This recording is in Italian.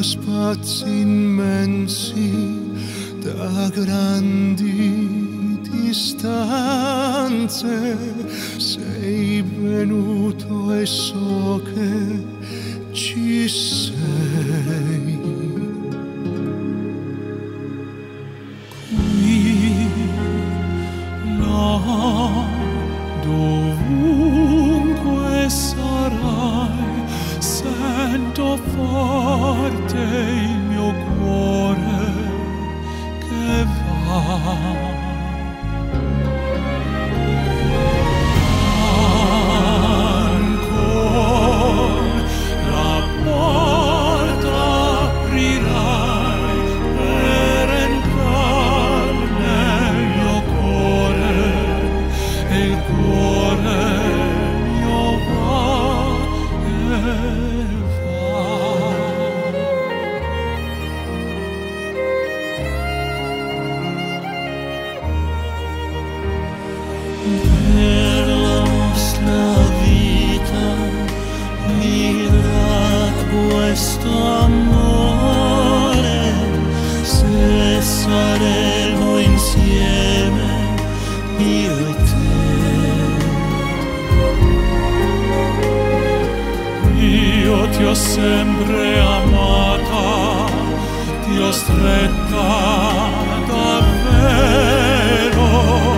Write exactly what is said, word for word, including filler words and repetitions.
spazi immensi da grandi distanze, sei venuto e so che ci sei. Qui, là, dovunque sarai, sento forte il mio cuore che va. Per la nostra vita mi dà questo amore, se saremo insieme io e te. Io ti ho sempre amata, ti ho stretta davvero.